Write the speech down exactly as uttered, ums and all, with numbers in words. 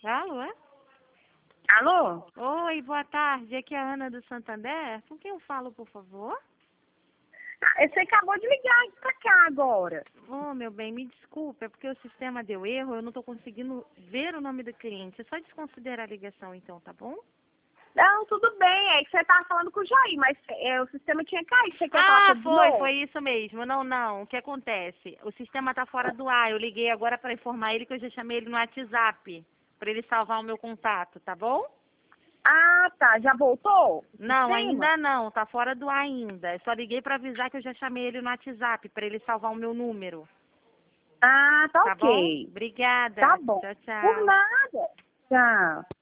Alô? Alô? Oi, boa tarde. Aqui é a Ana do Santander. Com quem eu falo, por favor? Ah, você acabou de ligar pra cá agora. Oh, meu bem, me desculpe, é porque o sistema deu erro, eu não estou conseguindo ver o nome do cliente. É só desconsiderar a ligação, então, tá bom? Não, tudo bem, é que você tava falando com o Jair, mas é, o sistema tinha caído. Você quer falar com Ah, ele de foi, novo? foi isso mesmo. Não, não. O que acontece? O sistema tá fora do ar. Eu liguei agora para informar ele que eu já chamei ele no WhatsApp, para ele salvar o meu contato, tá bom? Ah, tá. Já voltou o Não, sistema? ainda não. Tá fora do ar ainda. Eu só liguei para avisar que eu já chamei ele no WhatsApp, para ele salvar o meu número. Ah, tá Tá bom? ok. Tá Obrigada. bom. Tchau, Por tchau. nada. Tchau.